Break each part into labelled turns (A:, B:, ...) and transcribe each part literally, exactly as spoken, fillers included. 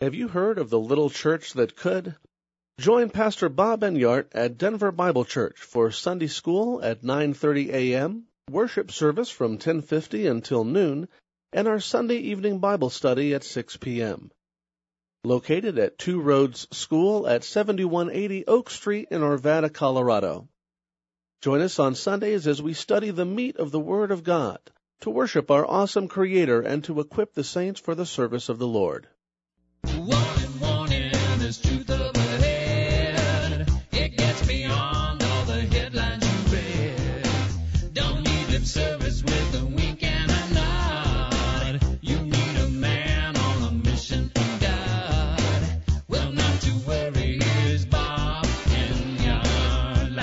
A: Have you heard of the little church that could? Join Pastor Bob Enyart at Denver Bible Church for Sunday school at nine thirty a.m., worship service from ten fifty until noon, and our Sunday evening Bible study at six p.m. Located at Two Roads School at seventy-one eighty Oak Street in Arvada, Colorado. Join us on Sundays as we study the meat of the Word of God, to worship our awesome Creator and to equip the saints for the service of the Lord.
B: Warning, warning, there's truth up ahead. It gets beyond all the headlines you read. Don't need lip service with a wink and a nod. You need a man on a mission from God. Well, not to worry, here's Bob Enyart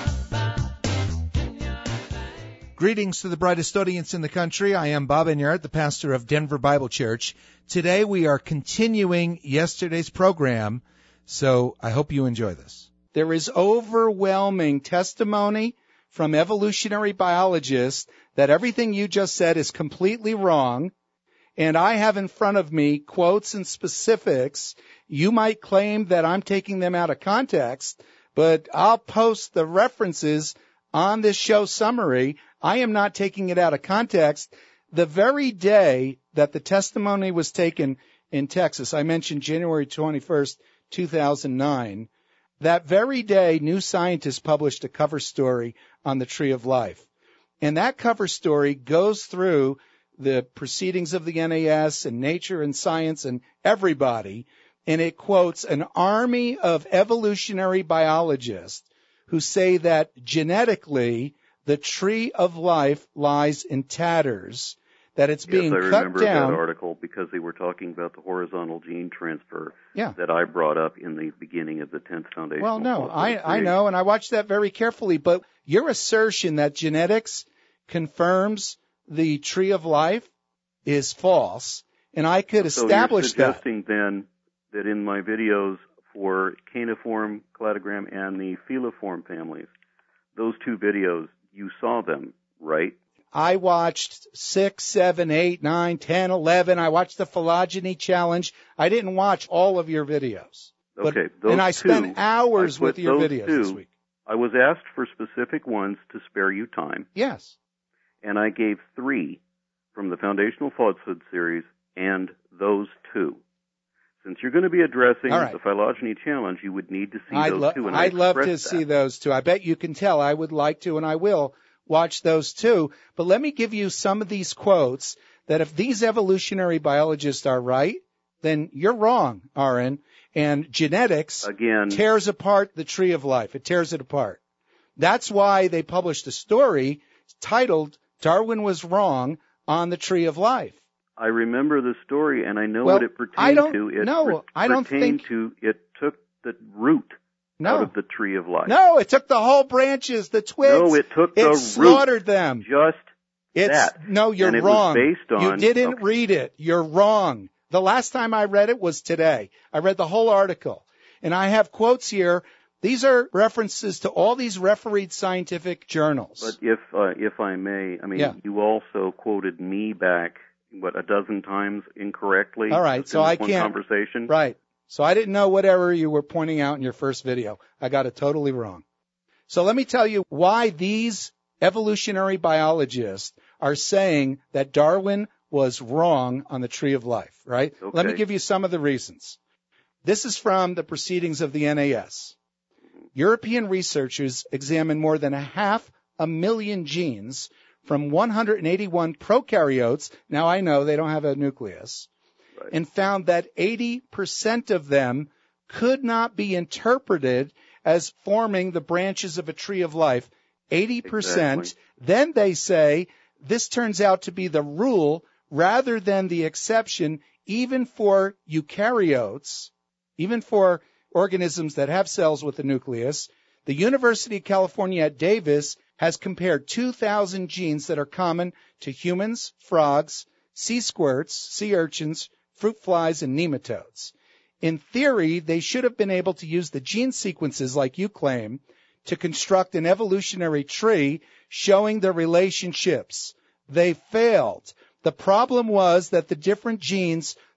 B: Live.
C: Greetings to the brightest audience in the country. I am Bob Enyart, the pastor of Denver Bible Church. Today we are continuing yesterday's program, so I hope you enjoy this.
D: There is overwhelming testimony from evolutionary biologists that everything you just said is completely wrong, and I have in front of me quotes and specifics. You might claim that I'm taking them out of context, but I'll post the references on this show summary. I am not taking it out of context. The very day that the testimony was taken in Texas, I mentioned January twenty-first, two thousand nine, that very day, New Scientist published a cover story on the Tree of Life. And that cover story goes through the proceedings of the N A S and Nature and Science and everybody, and it quotes an army of evolutionary biologists who say that genetically the Tree of Life lies in tatters, that it's being
E: yes, I
D: cut
E: remember
D: down.
E: That article because they were talking about the horizontal gene transfer
D: yeah.
E: that I brought up in the beginning of the tenth Foundation.
D: Well, no, I, I know, and I watched that very carefully, but your assertion that genetics confirms the Tree of Life is false, and I could
E: so
D: establish
E: you're suggesting that. then that in my videos for caniform, cladogram, and the feliform families, those two videos, you saw them, right?
D: I watched six, seven, eight, nine, ten, eleven. I watched the phylogeny challenge. I didn't watch all of your videos. But,
E: okay, those
D: and I
E: two,
D: spent hours
E: I
D: with your
E: those
D: videos
E: two,
D: this week.
E: I was asked for specific ones to spare you time.
D: Yes.
E: And I gave three from the Foundational Falsehood series and those two. Since you're going to be addressing
D: right.
E: the phylogeny challenge, you would need to see
D: I'd
E: those
D: lo-
E: two. And
D: I'd love to
E: that.
D: see those two. I bet you can tell I would like to, and I will watch those two. But let me give you some of these quotes that if these evolutionary biologists are right, then you're wrong, Aaron. And genetics
E: Again,
D: tears apart the Tree of Life. It tears it apart. That's why they published a story titled Darwin Was Wrong on the Tree of Life.
E: I remember the story, and I know
D: well,
E: what it pertained
D: I don't,
E: to. It
D: no,
E: per-
D: I don't
E: pertained
D: think...
E: to it took the root
D: no.
E: out of the Tree of Life.
D: No, it took the whole branches, the twigs.
E: No, it took
D: it
E: the
D: slaughtered
E: root.
D: them.
E: Just
D: it's,
E: that.
D: No, you're
E: and it
D: wrong.
E: Was based on,
D: you didn't
E: okay.
D: read it. You're wrong. The last time I read it was today. I read the whole article. And I have quotes here. These are references to all these refereed scientific journals.
E: But if uh, if I may, I mean,
D: yeah.
E: you also quoted me back, what, a dozen times incorrectly?
D: All right, so
E: in
D: I
E: one
D: can't.
E: Conversation?
D: Right. So I didn't know whatever you were pointing out in your first video. I got it totally wrong. So let me tell you why these evolutionary biologists are saying that Darwin was wrong on the Tree of Life, right?
E: Okay.
D: Let me give you some of the reasons. This is from the proceedings of the N A S. European researchers examined more than a half a million genes from one hundred eighty-one prokaryotes. Now I know they don't have a nucleus.
E: Right.
D: And found that eighty percent of them could not be interpreted as forming the branches of a tree of life. eighty percent.
E: Exactly.
D: Then they say this turns out to be the rule rather than the exception, even for eukaryotes, even for organisms that have cells with a nucleus. The University of California at Davis has compared two thousand genes that are common to humans, frogs, sea squirts, sea urchins, fruit flies, and nematodes. In theory, they should have been able to use the gene sequences, like you claim, to construct an evolutionary tree showing the relationships. They failed. The problem was that the different genes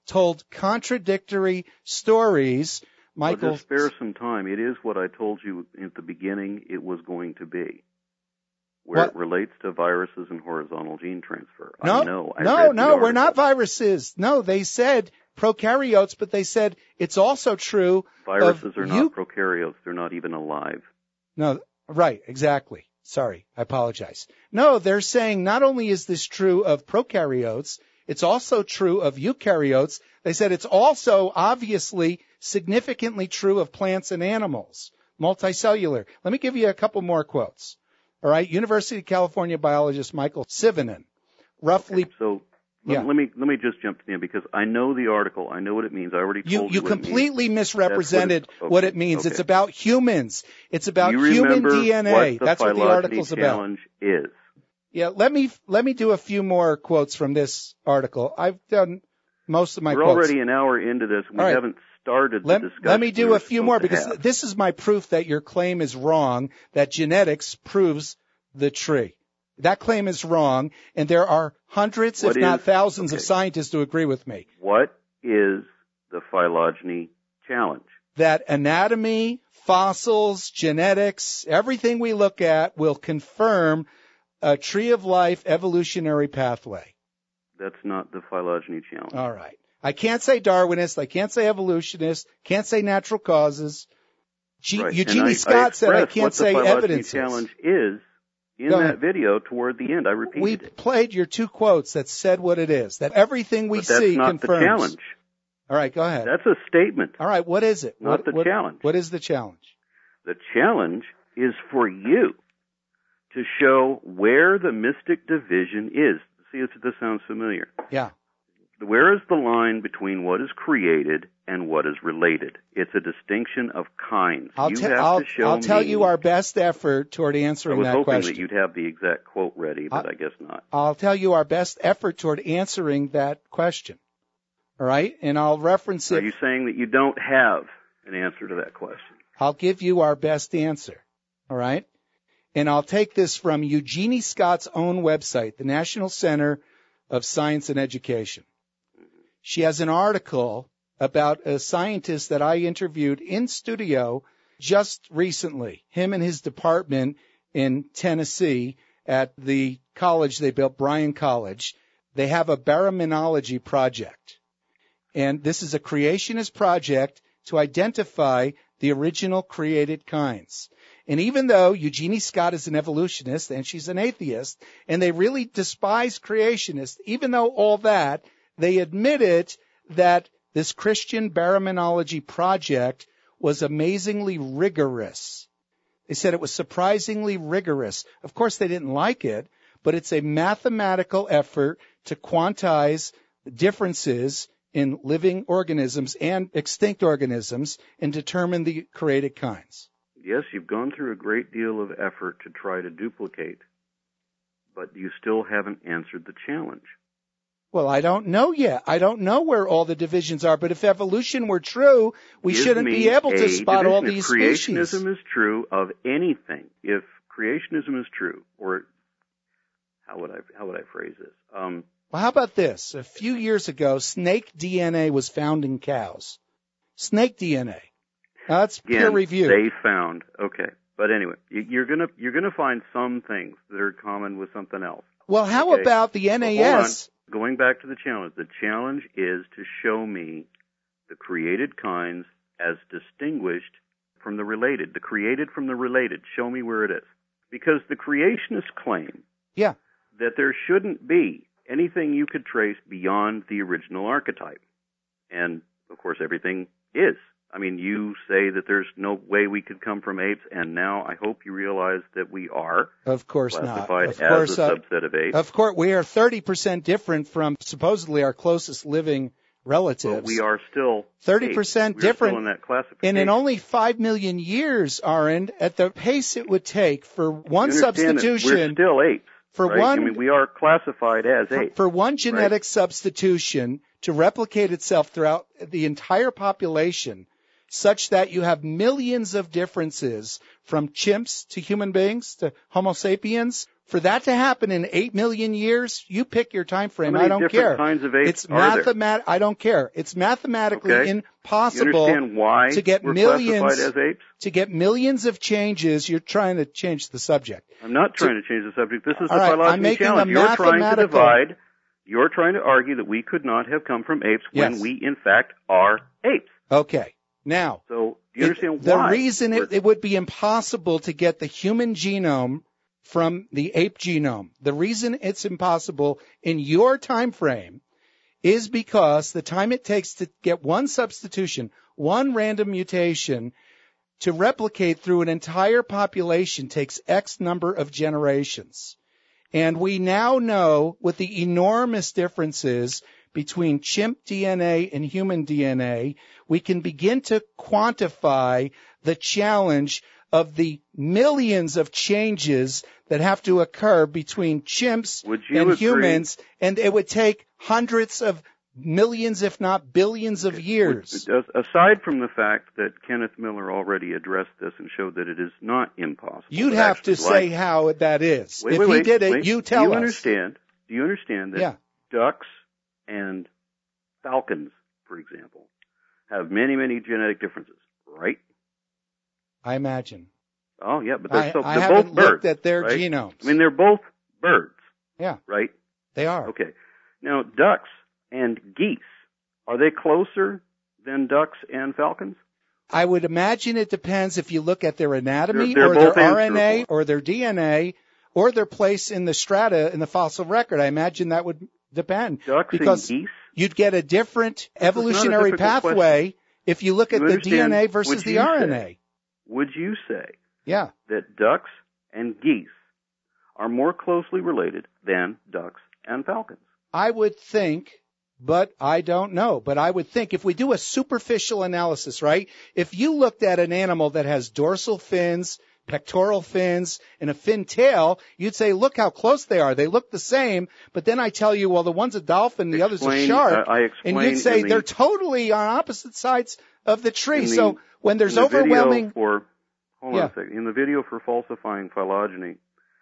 D: told contradictory stories. Michael,
E: Well, just spare some time. It is what I told you at the beginning it was going to be, where
D: What?
E: it relates to viruses and horizontal gene transfer.
D: no,
E: I know. I
D: no,
E: read the
D: no, we're not
E: article.
D: viruses. No, they said prokaryotes, but they said it's also true
E: Viruses
D: of
E: are
D: you-
E: not prokaryotes. They're not even alive.
D: No, right, exactly. Sorry, I apologize. No, they're saying not only is this true of prokaryotes, it's also true of eukaryotes. They said it's also obviously significantly true of plants and animals, multicellular. Let me give you a couple more quotes. All right, University of California biologist Michael Sivanen, roughly.
E: So let,
D: Yeah.
E: let me let me just jump to the end because I know the article. I know what it means. I already
D: You,
E: told
D: you
E: you what it means.
D: completely misrepresented
E: That's what it-
D: what
E: okay,
D: it means.
E: okay.
D: It's about humans. It's about
E: you
D: human
E: remember
D: D N A.
E: What the
D: That's what the
E: phylogeny
D: article's about.
E: challenge is.
D: Yeah, let me let me do a few more quotes from this article. I've done most of my
E: We're
D: quotes.
E: already an hour into this. We
D: All right.
E: haven't started
D: Let,
E: the discussion.
D: let me
E: we
D: do
E: were
D: a few
E: supposed
D: more
E: to
D: because
E: have.
D: this is my proof that your claim is wrong, that genetics proves the tree. That claim is wrong, and there are hundreds,
E: What
D: if not
E: is-
D: thousands, of
E: okay.
D: scientists who agree with me.
E: What is the phylogeny challenge?
D: That anatomy, fossils, genetics, everything we look at will confirm a tree of life evolutionary pathway.
E: That's not the phylogeny challenge.
D: All right. I can't say Darwinist. I can't say evolutionist. Can't say natural causes. G-
E: Right.
D: Eugenie
E: And I,
D: Scott
E: I
D: said I
E: expressed
D: can't
E: what
D: say
E: the phylogeny
D: evidence.
E: challenge is in
D: Go
E: that
D: ahead.
E: video toward the end. I repeated
D: We
E: it.
D: played your two quotes that said what it is, that everything we
E: But that's
D: see
E: not
D: confirms.
E: the challenge.
D: All right, go ahead.
E: That's a statement.
D: All right, what is it?
E: Not
D: what,
E: the
D: what-
E: challenge.
D: What is the challenge?
E: The challenge is for you to show where the mystic division is. See if this sounds familiar.
D: Yeah.
E: Where is the line between what is created and what is related? It's a distinction of kinds.
D: I'll,
E: you
D: te-
E: have
D: I'll,
E: to show
D: I'll tell
E: me-
D: you our best effort toward
E: I
D: answering
E: was
D: that
E: hoping
D: question.
E: that you'd have the exact quote ready, but
D: I-
E: I guess not.
D: I'll tell you our best effort toward answering that question. All right? And I'll reference
E: Are
D: it.
E: you saying that you don't have an answer to that question?
D: I'll give you our best answer. All right? And I'll take this from Eugenie Scott's own website, the National Center of Science and Education. She has an article about a scientist that I interviewed in studio just recently, him and his department in Tennessee at the college they built, Bryan College. They have a baraminology project. And this is a creationist project to identify the original created kinds. And even though Eugenie Scott is an evolutionist and she's an atheist, and they really despise creationists, even though all that, they admitted that this Christian baraminology project was amazingly rigorous. They said it was surprisingly rigorous. Of course, they didn't like it, but it's a mathematical effort to quantize differences in living organisms and extinct organisms and determine the created kinds.
E: Yes, you've gone through a great deal of effort to try to duplicate, but you still haven't answered the challenge.
D: Well, I don't know yet. I don't know where all the divisions are, but if evolution were true, we
E: Give
D: shouldn't
E: me
D: be able to
E: a
D: spot all
E: division.
D: these
E: If creationism
D: species.
E: is true of anything, if creationism is true, or how would I how would I phrase this? Um,
D: Well, how about this? A few years ago, snake D N A was found in cows. Snake D N A. Now, that's
E: again,
D: peer reviewed.
E: they found okay, but anyway, you, you're gonna you're gonna find some things that are common with something else.
D: Well, how
E: Okay.
D: about the N A
E: Well, hold on.
D: S?
E: Going back to the challenge, the challenge is to show me the created kinds as distinguished from the related. The created from the related. Show me where it is. Because the creationists claim
D: Yeah.
E: that there shouldn't be anything you could trace beyond the original archetype. And, of course, everything is. I mean, you say that there's no way we could come from apes, and now I hope you realize that we are
D: Of course not.
E: classified
D: Of
E: as
D: course,
E: a
D: uh,
E: subset of apes.
D: of course, we are thirty percent different from supposedly our closest living relatives.
E: But we are still
D: thirty percent
E: apes. We're
D: different.
E: still in that classification.
D: And in only five million years, Arend, at the pace it would take for one
E: You understand that
D: substitution,
E: We're still apes.
D: for
E: right?
D: one,
E: I mean, we are classified as
D: for,
E: apes.
D: for one genetic substitution to replicate itself throughout the entire population, such that you have millions of differences from chimps to human beings to Homo sapiens. For that to happen in eight million years, you pick your time frame.
E: How many
D: I don't
E: different
D: care.
E: kinds of apes
D: it's
E: are there?
D: mathemat- I don't care. It's mathematically
E: Okay.
D: impossible
E: You understand why
D: to get
E: we're
D: millions
E: classified as apes?
D: to get millions of changes. You're trying to change the subject.
E: I'm not trying to change the subject. This is the
D: All right, I'm
E: phylogeny
D: making a
E: challenge. You're trying to
D: mathematical-
E: divide. You're trying to argue that we could not have come from apes when
D: Yes.
E: we, in fact, are apes.
D: Okay. Now,
E: So do you understand
D: it, the
E: why?
D: reason
E: we're-
D: it, it would be impossible to get the human genome from the ape genome, the reason it's impossible in your time frame is because the time it takes to get one substitution, one random mutation to replicate through an entire population takes X number of generations. And we now know with the enormous differences between chimp D N A and human D N A, we can begin to quantify the challenge of the millions of changes that have to occur between chimps
E: Would you
D: and
E: agree-
D: humans, and it would take hundreds of millions, if not billions of years.
E: Would- Aside from the fact that Kenneth Miller already addressed this and showed that it is not impossible.
D: You'd
E: but
D: have to
E: actually
D: say
E: like-
D: how that is.
E: Wait,
D: if
E: wait,
D: he
E: wait,
D: did it,
E: wait.
D: you tell
E: Do you
D: us.
E: understand? Do you understand that
D: Yeah.
E: ducks and falcons, for example, have many, many genetic differences, right?
D: I imagine.
E: Oh, yeah, but they're,
D: I,
E: so,
D: I
E: they're
D: haven't
E: both birds.
D: looked at their
E: right?
D: genomes.
E: I mean, they're both birds,
D: yeah,
E: right?
D: they are.
E: Okay. Now, ducks and geese, are they closer than ducks and falcons?
D: I would imagine it depends if you look at their anatomy
E: They're- they're
D: or their
E: both
D: R N A
E: answerable.
D: or their D N A or their place in the strata in the fossil record. I imagine that would depend.
E: Ducks
D: because
E: and geese?
D: you'd get a different
E: not a
D: evolutionary
E: difficult
D: pathway if you look at
E: You
D: the D N A
E: understand?
D: versus
E: Would
D: the
E: you
D: R N A.
E: say- Would you say
D: Yeah.
E: that ducks and geese are more closely related than ducks and falcons?
D: I would think, but I don't know. But I would think if we do a superficial analysis, right? If you looked at an animal that has dorsal fins, pectoral fins, and a fin tail, you'd say, look how close they are. They look the same. But then I tell you, well, the one's a dolphin, the other's a
E: Explain-
D: shark.
E: uh, I
D: and
E: explain
D: you'd say
E: in the-
D: they're totally on opposite sides of the tree.
E: In the-
D: so when there's
E: in the
D: overwhelming...
E: Video for, hold
D: Yeah.
E: on a second. In the video for falsifying phylogeny,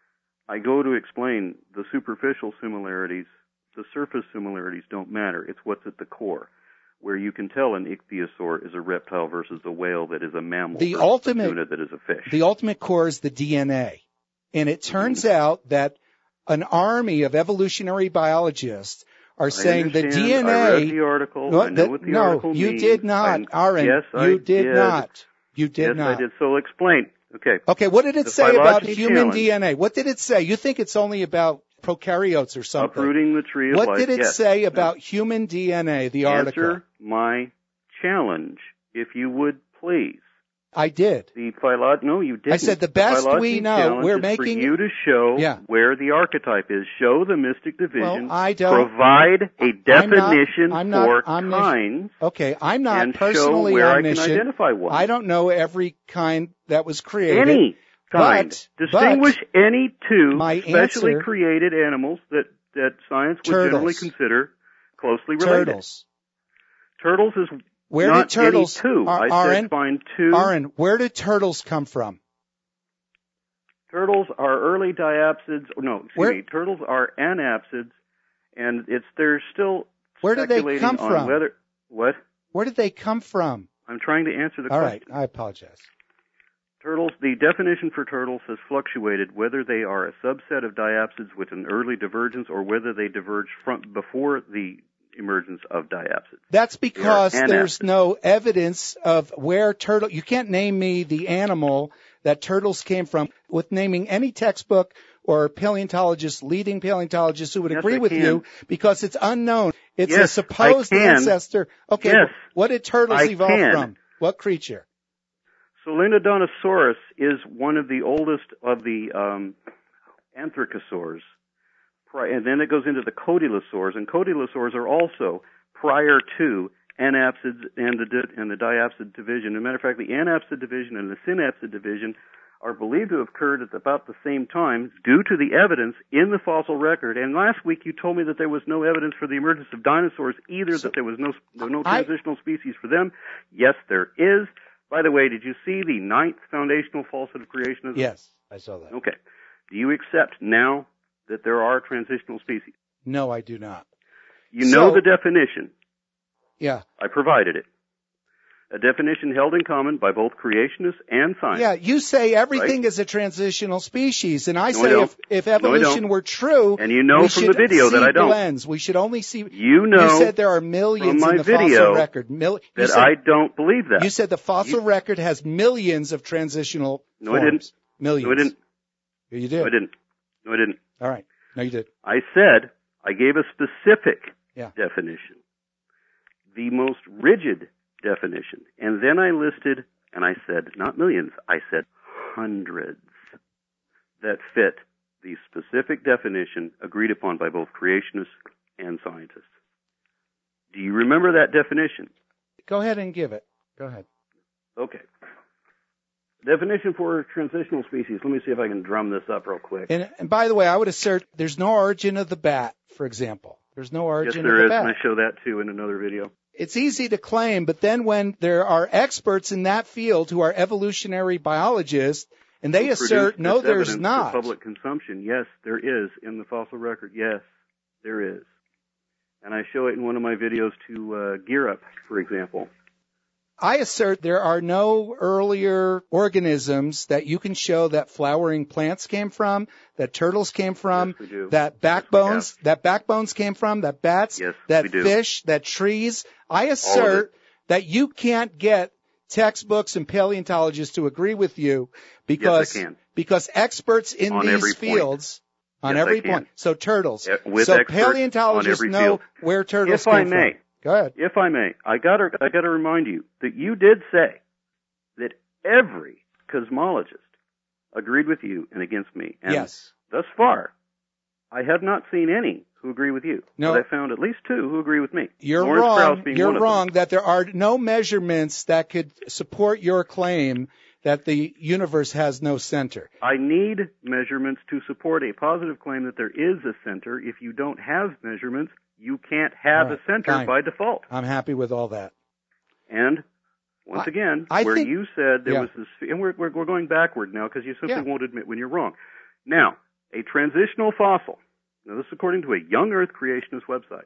E: I go to explain the superficial similarities. The surface similarities don't matter. It's what's at the core, where you can tell an ichthyosaur is a reptile versus a whale that is a mammal
D: The
E: versus
D: ultimate-
E: a tuna that is a fish.
D: The ultimate core is the D N A. And it turns out that an army of evolutionary biologists are saying the
E: understand.
D: D N A...
E: I read the article.
D: No,
E: I know
D: the-
E: what the
D: no,
E: article
D: you
E: means.
D: did not,
E: I-
D: Aaron.
E: Yes, I
D: you did,
E: did.
D: not. You did
E: yes,
D: not.
E: I did. So explain. Okay.
D: Okay, what did it
E: The
D: say about
E: phylogeny
D: human
E: challenge.
D: D N A? What did it say? You think it's only about prokaryotes or something.
E: Uprooting the tree of
D: What
E: life.
D: did it
E: yes.
D: say
E: No.
D: about human D N A, the article?
E: Answer my challenge, if you would please.
D: I did.
E: The phylogeny, no, you didn't.
D: I said the best
E: phylogeny
D: we know,
E: challenge
D: we're
E: is
D: making-
E: for you to show
D: Yeah.
E: where the archetype is. Show the mystic division.
D: Well, I don't-
E: Provide a
D: I'm not-
E: definition
D: I'm not
E: for
D: omniscient.
E: kinds
D: Okay, I'm not
E: and show
D: personally
E: where I
D: omniscient.
E: can identify one.
D: I don't know every kind that was created.
E: Any kind.
D: But-
E: Distinguish any two
D: My
E: specially
D: answer-
E: created animals that, that science would generally
D: Turtles.
E: consider closely related.
D: Turtles.
E: Turtles is
D: Where
E: not
D: did turtles?
E: any two.
D: Ar-
E: I
D: Aaron,
E: said find two.
D: Aaron, where did turtles come from?
E: Turtles are early diapsids. No, excuse
D: Where-
E: me. Turtles are anapsids, and it's they're still
D: Where did they
E: speculating
D: come
E: on
D: from?
E: whether what.
D: Where did they come from?
E: I'm trying to answer the
D: All right,
E: question.
D: I apologize.
E: Turtles. The definition for turtles has fluctuated whether they are a subset of diapsids with an early divergence or whether they diverge from before the emergence of diapsids.
D: That's because
E: They are
D: there's
E: anapsids.
D: no evidence of where turtle. You can't name me the animal that turtles came from with naming any textbook or paleontologist, leading paleontologist who would
E: Yes,
D: agree
E: I
D: with
E: can.
D: you because it's unknown. It's a
E: Yes,
D: supposed
E: I can.
D: ancestor. Okay,
E: Yes,
D: what did turtles
E: I
D: evolve
E: can.
D: from? What creature?
E: Solenodontosaurus is one of the oldest of the um, anthroposaurs, Pri- and then it goes into the cotylosaurs, and cotylosaurs are also prior to anapsids and the di- and the diapsid division. As a matter of fact, the anapsid division and the synapsid division are believed to have occurred at about the same time due to the evidence in the fossil record. And last week you told me that there was no evidence for the emergence of dinosaurs either, so that there was no, no transitional I, species for them. Yes, there is. By the way, did you see the ninth foundational falsehood of creationism?
D: Yes, I saw that.
E: Okay. Do you accept now that there are transitional species?
D: No, I do not.
E: You know
D: so,
E: the definition.
D: Yeah.
E: I provided it. A definition held in common by both creationists and scientists.
D: Yeah, you say everything
E: right?
D: is a transitional species, and I
E: no,
D: say
E: I
D: if, if evolution
E: no,
D: were true,
E: and you know
D: we
E: from
D: should
E: the video
D: see
E: that I don't.
D: blends. We should only see.
E: You know
D: you said there are millions
E: from my
D: in the
E: video
D: fossil record. Mil,
E: that
D: said,
E: I don't believe that.
D: You said the fossil
E: you,
D: record has millions of transitional
E: no,
D: forms.
E: I didn't.
D: Millions.
E: No, I didn't.
D: You did.
E: No, I didn't. No, I didn't.
D: All right. No, you did.
E: I said I gave a specific
D: yeah.
E: definition, the most rigid definition, and then I listed, and I said not millions, I said hundreds that fit the specific definition agreed upon by both creationists and scientists. Do you remember that definition?
D: Go ahead and give it. Go ahead.
E: Okay. Definition for transitional species. Let me see if I can drum this up real quick.
D: And, and by the way, I would assert there's no origin of the bat, for example. There's no origin
E: yes, there
D: of the
E: is,
D: bat.
E: and I show that too in another video.
D: It's easy to claim, but then when there are experts in that field who are evolutionary biologists, and they
E: Who
D: assert,
E: produce
D: no,
E: this
D: there's
E: evidence
D: not.
E: for public consumption. Yes, there is in the fossil record. Yes, there is. And I show it in one of my videos to uh, Gear Up, for example.
D: I assert there are no earlier organisms that you can show that flowering plants came from, that turtles came from,
E: yes, we do.
D: that backbones,
E: yes,
D: that backbones came from, that bats,
E: yes,
D: that
E: we do.
D: fish, that trees. I assert that you can't get textbooks and paleontologists to agree with you because
E: yes, I can.
D: because experts in
E: on
D: these fields
E: point.
D: on
E: yes,
D: every point. So turtles.
E: With
D: so
E: paleontologists
D: paleontologists know
E: field.
D: where turtles
E: if
D: came
E: I may,
D: from. Go ahead.
E: If I may, I gotta, I gotta remind you that you did say that every cosmologist agreed with you and against me. And
D: yes.
E: thus far, I have not seen any who agree with you.
D: No.
E: But I found at least two who agree with me.
D: You're
E: Lawrence
D: wrong.
E: Krauss being
D: You're
E: one of
D: wrong
E: them.
D: that there are no measurements that could support your claim that the universe has no center.
E: I need measurements to support a positive claim that there is a center. If you don't have measurements, you can't have
D: right,
E: a center
D: fine.
E: by default.
D: I'm happy with all that.
E: And once
D: I,
E: again,
D: I
E: where
D: think,
E: you said there
D: yeah.
E: was this, and we're, we're, we're going backward now because you simply
D: yeah.
E: won't admit when you're wrong. Now, a transitional fossil. Now, this is according to a Young Earth Creationist website.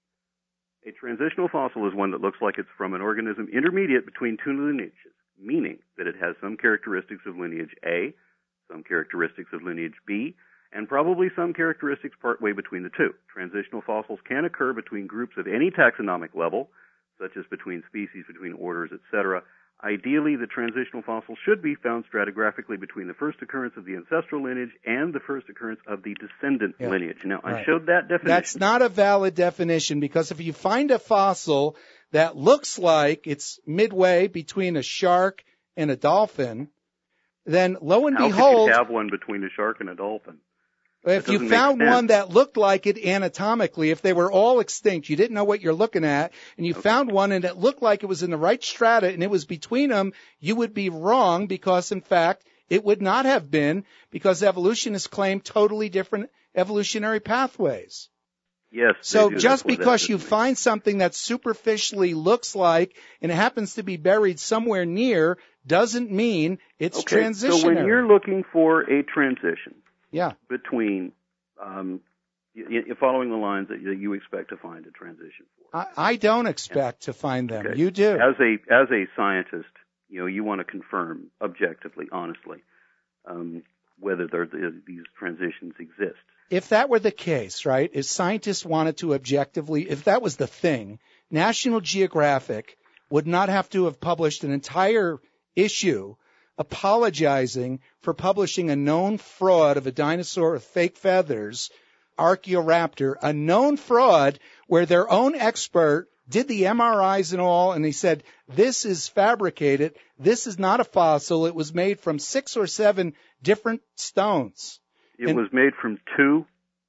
E: A transitional fossil is one that looks like it's from an organism intermediate between two lineages, meaning that it has some characteristics of lineage A, some characteristics of lineage B, and probably some characteristics partway between the two. Transitional fossils can occur between groups of any taxonomic level, such as between species, between orders, et cetera. Ideally, the transitional fossil should be found stratigraphically between the first occurrence of the ancestral lineage and the first occurrence of the descendant
D: yeah.
E: lineage. Now,
D: right.
E: I showed that definition.
D: That's not a valid definition because if you find a fossil that looks like it's midway between a shark and a dolphin, then lo and
E: How
D: behold,
E: could you have one between a shark and a dolphin?
D: if you found one that looked like it anatomically, if they were all extinct, you didn't know what you're looking at, and you okay. found one and it looked like it was in the right strata and it was between them, you would be wrong because, in fact, it would not have been because evolutionists claim totally different evolutionary pathways.
E: Yes.
D: So just because you find something that superficially looks like and it happens to be buried somewhere near doesn't mean it's
E: okay.
D: transitionary.
E: So when you're looking for a transition,
D: yeah.
E: between, um, y- y- following the lines that you, you expect to find a transition for.
D: I, I don't expect to find them.
E: Okay.
D: You do.
E: As a as a scientist, you know, you want to confirm objectively, honestly, um, whether there, these transitions exist.
D: If that were the case, right, if scientists wanted to objectively, if that was the thing, National Geographic would not have to have published an entire issue apologizing for publishing a known fraud of a dinosaur with fake feathers, Archaeoraptor, a known fraud where their own expert did the M R Is and all, and he said, this is fabricated. This is not a fossil. It was made from six or seven different stones.
E: It
D: and
E: was made from two.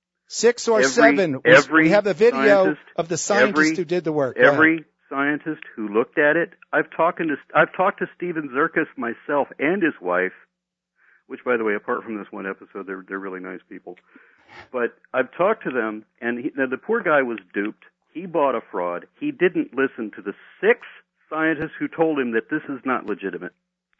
D: Six or
E: every,
D: seven.
E: Every
D: we have a video of the scientist
E: every,
D: who did the work.
E: Every scientist who looked at it, I've talked to I've talked to Steven Zerkis myself and his wife. which, by the way, apart from this one episode, they're they're really nice people. But I've talked to them, and he, now the poor guy was duped. He bought a fraud. He didn't listen to the six scientists who told him that this is not legitimate.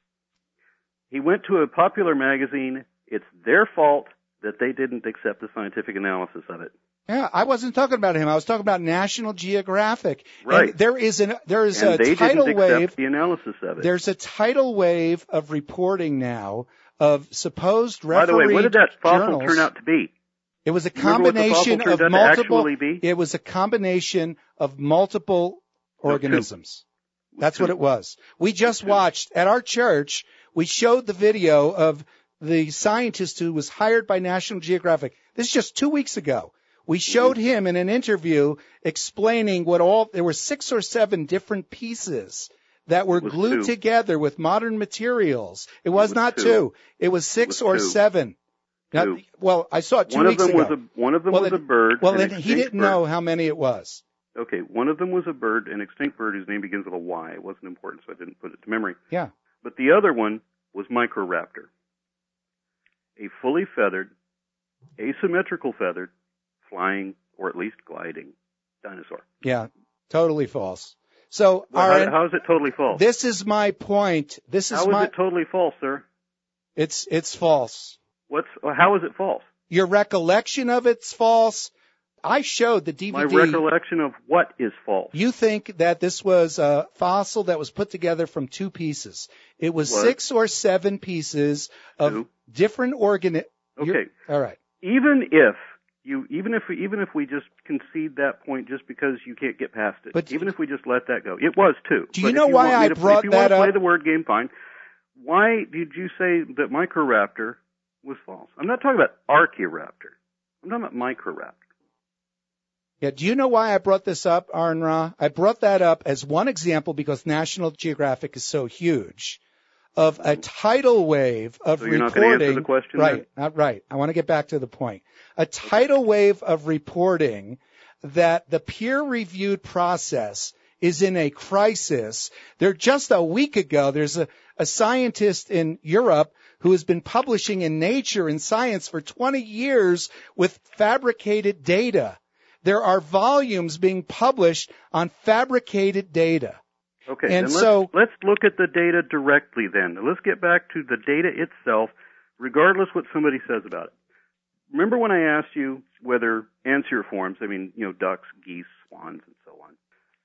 E: He went to a popular magazine. It's their fault that they didn't accept the scientific analysis of it.
D: Yeah, I wasn't talking about him. I was talking about National Geographic.
E: Right.
D: And there is an there is
E: and
D: a
E: they
D: tidal
E: didn't
D: wave.
E: accept the analysis of it.
D: There's a tidal wave of reporting now of supposed
E: By the
D: refereed
E: way, what did that fossil
D: journals.
E: turn out to be?
D: It was a
E: Remember what the fossil
D: combination
E: turned
D: of
E: out to
D: multiple.
E: actually be?
D: It was a combination of multiple
E: No, two.
D: organisms. That's
E: Two.
D: what it was. We just
E: Two.
D: watched at our church. We showed the video of the scientist who was hired by National Geographic. This is just two weeks ago. We showed
E: Mm-hmm.
D: him in an interview explaining what all, there were six or seven different pieces that were
E: was
D: glued
E: two.
D: together with modern materials. It was,
E: was
D: not
E: two.
D: two. It was six
E: was
D: or
E: two.
D: seven. Now,
E: Two.
D: well, I saw it two
E: One of
D: weeks
E: them
D: ago.
E: was a one of them
D: well,
E: was
D: then,
E: a bird.
D: well,
E: an
D: then he
E: extinct
D: didn't
E: bird.
D: know how many it was.
E: Okay, one of them was a bird, an extinct bird whose name begins with a Y. It wasn't important, so I didn't put it to memory.
D: Yeah.
E: But the other one was Microraptor, a fully feathered, asymmetrical feathered, flying or at least gliding dinosaur.
D: Yeah. Totally false. So,
E: Well,
D: all
E: how,
D: right.
E: how is it totally false?
D: This is my point. This is
E: How is
D: my.
E: it totally false, sir?
D: It's it's false.
E: What's how is it false?
D: Your recollection of it's false. I showed the D V D.
E: My recollection of what is false.
D: You think that this was a fossil that was put together from two pieces. It was
E: What?
D: six or seven pieces of
E: Two.
D: different organ.
E: Okay.
D: All right.
E: Even if you, even if we, even if we just concede that point, just because you can't get past it,
D: But-
E: even if we just let that go, it was two.
D: Do you
E: But
D: know
E: if you
D: why
E: want me
D: I
E: to,
D: brought
E: if you
D: that
E: want to play
D: up?
E: the word game, fine. Why did you say that Microraptor was false? I'm not talking about Archaeoraptor. I'm talking about Microraptor.
D: Yeah. Do you know why I brought this up, Aaron Ra? I brought that up as one example because National Geographic is so huge of a tidal wave of
E: So you're not
D: reporting.
E: going to answer the question
D: right.
E: then?
D: Not right. I want to get back to the point. A tidal wave of reporting that the peer-reviewed process is in a crisis. There just a week ago, there's a, a scientist in Europe who has been publishing in Nature in Science for twenty years with fabricated data. There are volumes being published on fabricated data.
E: Okay,
D: And
E: then
D: so-
E: let's, let's look at the data directly then. Let's get back to the data itself, regardless what somebody says about it. Remember when I asked you whether anseroforms, I mean, you know, ducks, geese, swans, and so on,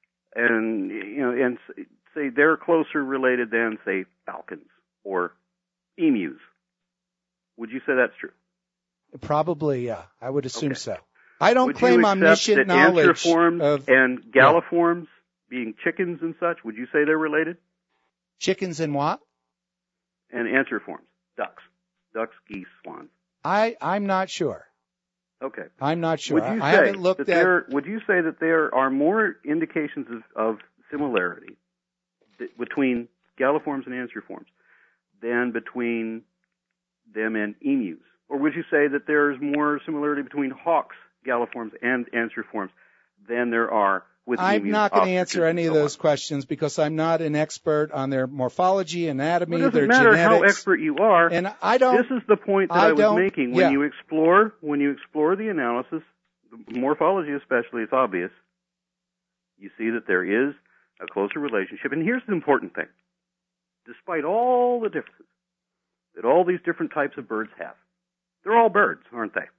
E: and, you know, and say they're closer related than, say, falcons or emus. Would you say that's true?
D: Probably, yeah. I would assume
E: Okay.
D: so. I don't
E: Would
D: claim
E: you
D: omniscient
E: accept that
D: knowledge
E: anseroforms
D: of
E: and galliforms, being chickens and such, would you say they're related?
D: chickens and what?
E: And anseroforms, ducks, ducks, geese, swans.
D: I, I'm not sure.
E: Okay.
D: I'm not sure.
E: Would you
D: I
E: say
D: haven't looked
E: that
D: at.
E: there, would you say that there are more indications of, of similarity th- between galliforms and anseroforms than between them and emus? Or would you say that there's more similarity between hawks, galliforms, and anseroforms than there are with
D: I'm
E: emus,
D: not going to
E: ostriches,
D: answer any
E: and
D: of
E: so
D: those
E: on?
D: questions because I'm not an expert on their morphology, anatomy,
E: Well, it
D: their
E: doesn't matter
D: genetics.
E: how expert you are.
D: And I don't.
E: This is the point that
D: I
E: I, was
D: don't-
E: making. When
D: yeah.
E: you explore, when you explore the analysis, the morphology especially, it's obvious. You see that there is a closer relationship. And here's the important thing: despite all the differences that all these different types of birds have, they're all birds, aren't they?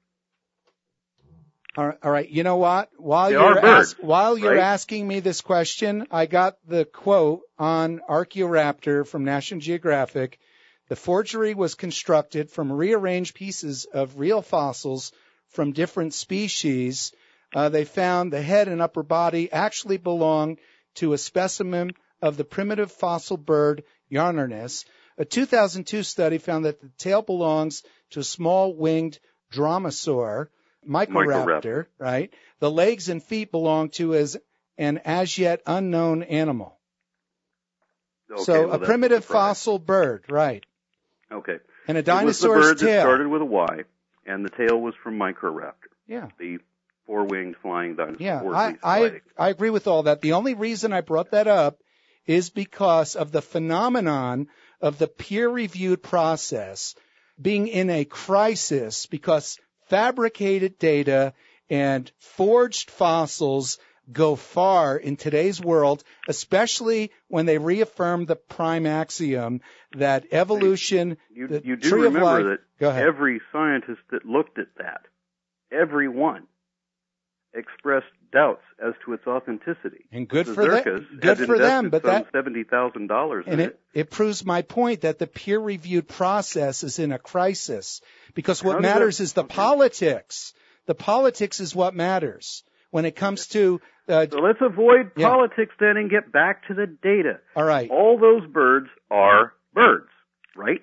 D: All right, all right. You know what? While
E: They
D: you're
E: are birds,
D: ask, while you're
E: right?
D: asking me this question, I got the quote on Archaeoraptor from National Geographic. The forgery was constructed from rearranged pieces of real fossils from different species. Uh, they found the head and upper body actually belong to a specimen of the primitive fossil bird Yarnarnis. A two thousand two study found that the tail belongs to a small winged dromaeosaur. Microraptor,
E: Microraptor.
D: right? The legs and feet belong to as an as yet unknown animal.
E: Okay,
D: so
E: well,
D: a
E: that's
D: primitive
E: surprise.
D: fossil bird, right?
E: Okay.
D: And a
E: It was the
D: dinosaur's
E: bird that
D: tail.
E: started with a Y, and the tail was from Microraptor,
D: Yeah,
E: the four-winged flying dinosaur.
D: yeah.
E: or at
D: I,
E: least
D: I
E: gliding.
D: I agree with all that. The only reason I brought that up is because of the phenomenon of the peer-reviewed process. being in a crisis because fabricated data and forged fossils go far in today's world, especially when they reaffirm the prime axiom that evolution,
E: You,
D: the
E: you do
D: tree of life,
E: remember
D: go
E: that
D: ahead.
E: every scientist that looked at that, every one, expressed doubts as to its authenticity.
D: And good
E: The
D: for them.
E: Zerkas
D: Good
E: had
D: for them,
E: invested
D: but
E: some
D: that
E: seventy thousand dollars in
D: and
E: it.
D: it, it proves my point that the peer-reviewed process is in a crisis because what
E: How does
D: matters
E: that-
D: is the
E: okay.
D: politics. The politics is what matters when it comes to. Uh,
E: So let's avoid
D: Yeah.
E: politics then and get back to the data.
D: all right,
E: All those birds are birds, right?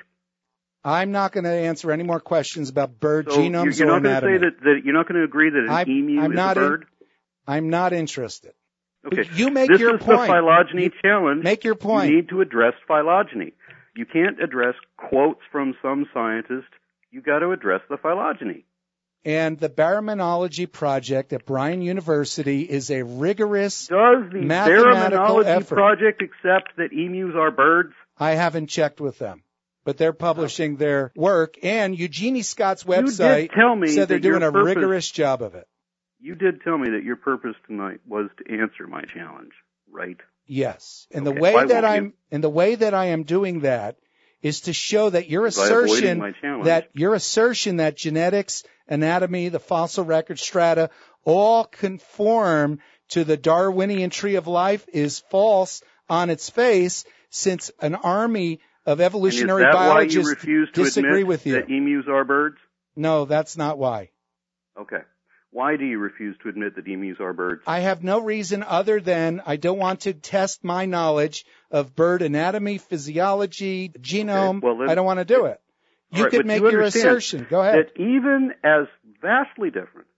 D: I'm not going to answer any more questions about bird
E: So you're,
D: genomes
E: you're
D: or
E: not going to
D: anatomy.
E: say that, that you're not going to agree that an
D: I'm-
E: emu
D: I'm
E: is
D: not
E: a
D: in-
E: bird?
D: I'm not interested.
E: Okay.
D: You make
E: this
D: your
E: is
D: point.
E: the phylogeny
D: You-
E: challenge.
D: Make your point.
E: You need to address phylogeny. You can't address quotes from some scientist. You got to address the phylogeny.
D: And the Baraminology Project at Bryan University is a rigorous.
E: Does the
D: Mathematical
E: Baraminology
D: effort.
E: Project accept that emus are birds?
D: I haven't checked with them, but they're publishing their work. And Eugenie Scott's
E: You did
D: website
E: tell me
D: said they're
E: that your
D: doing a
E: purpose-
D: rigorous job of it.
E: You did tell me that your purpose tonight was to answer my challenge, right?
D: Yes, and
E: Okay,
D: the way
E: why
D: that
E: won't
D: I'm
E: you?
D: and the way that I am doing that is to show that your
E: By avoiding
D: assertion
E: my challenge.
D: that your assertion that genetics, anatomy, the fossil record strata all conform to the Darwinian tree of life is false on its face, since an army of evolutionary
E: and is that why you
D: biologists
E: refuse to
D: disagree
E: admit
D: with you.
E: that emus are birds?
D: No, that's not why.
E: Okay. Why do you refuse to admit that emus are birds?
D: I have no reason other than I don't want to test my knowledge of bird anatomy, physiology, genome.
E: well, then-
D: I don't want to do it. You
E: All right,
D: could
E: but
D: make
E: you
D: your
E: understand
D: assertion. Go ahead.
E: That even as vastly different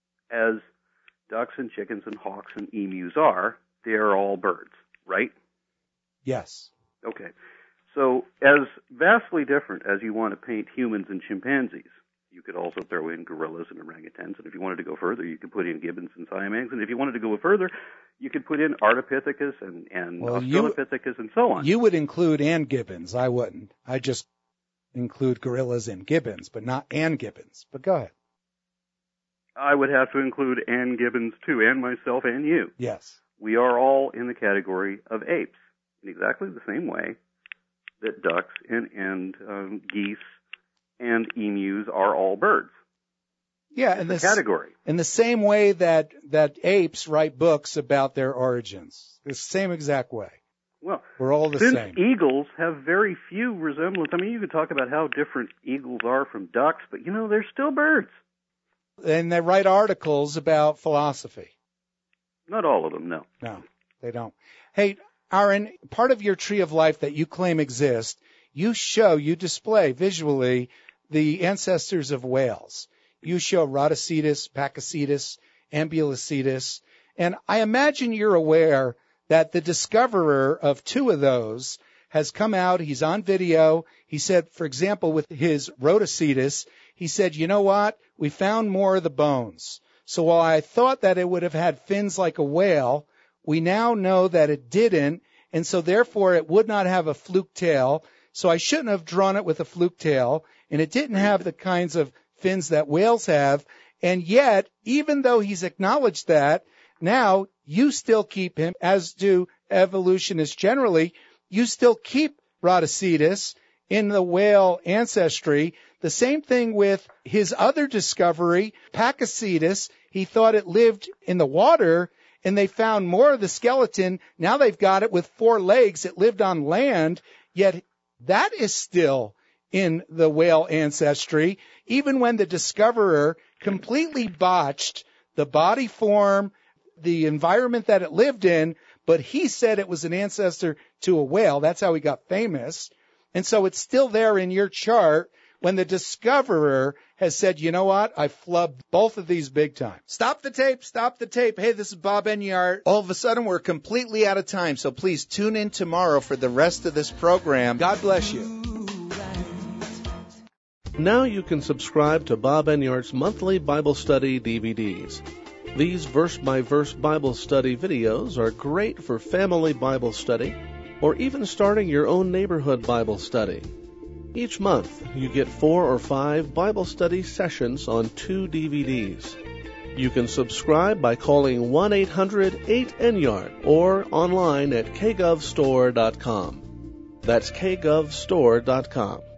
E: as ducks and chickens and hawks and emus are, they are all birds, right?
D: Yes.
E: Okay. So as vastly different as you want to paint humans and chimpanzees, you could also throw in gorillas and orangutans, and if you wanted to go further, you could put in gibbons and siamangs, and if you wanted to go further, you could put in Ardipithecus and, and
D: Well, you-
E: Australopithecus and so on.
D: You would include and gibbons. I wouldn't. I just include gorillas and gibbons, but not and gibbons. But go ahead.
E: I would have to include Ann Gibbons too, and myself and you.
D: Yes.
E: We are all in the category of apes in exactly the same way that ducks and, and um, geese and emus are all birds.
D: Yeah,
E: It's
D: in
E: a
D: this
E: category.
D: in the same way that that apes write books about their origins. The same exact way.
E: Well,
D: We're all the
E: since
D: same.
E: eagles have very few resemblance, I mean, you could talk about how different eagles are from ducks, but you know, they're still birds.
D: And they write articles about philosophy.
E: Not all of them, no.
D: No, they don't. Hey, Aaron, part of your tree of life that you claim exists, you show, you display visually the ancestors of whales. You show Rhodocetus, Pakicetus, Ambulocetus, and I imagine you're aware that the discoverer of two of those has come out, he's on video. He said, for example, with his Rhodocetus, he said, you know what? We found more of the bones. So while I thought that it would have had fins like a whale, we now know that it didn't, and so therefore it would not have a fluke tail. So I shouldn't have drawn it with a fluke tail, and it didn't have the kinds of fins that whales have. And yet, even though he's acknowledged that, now you still keep him, as do evolutionists generally, you still keep Rhodocetus in the whale ancestry. The same thing with his other discovery, Pakicetus. He thought it lived in the water, and they found more of the skeleton. Now they've got it with four legs. It lived on land, yet that is still in the whale ancestry, even when the discoverer completely botched the body form, the environment that it lived in, but he said it was an ancestor to a whale. That's how he got famous. And so it's still there in your chart when the discoverer has said, you know what, I flubbed both of these big time. Stop the tape, stop the tape. Hey, this is Bob Enyart. All of a sudden, we're completely out of time, so please tune in tomorrow for the rest of this program. God bless you.
A: Now you can subscribe to Bob Enyart's monthly Bible study D V Ds. These verse-by-verse Bible study videos are great for family Bible study or even starting your own neighborhood Bible study. Each month, you get four or five Bible study sessions on two D V Ds. You can subscribe by calling one eight hundred eight N Y A R D or online at k gov store dot com. That's k gov store dot com.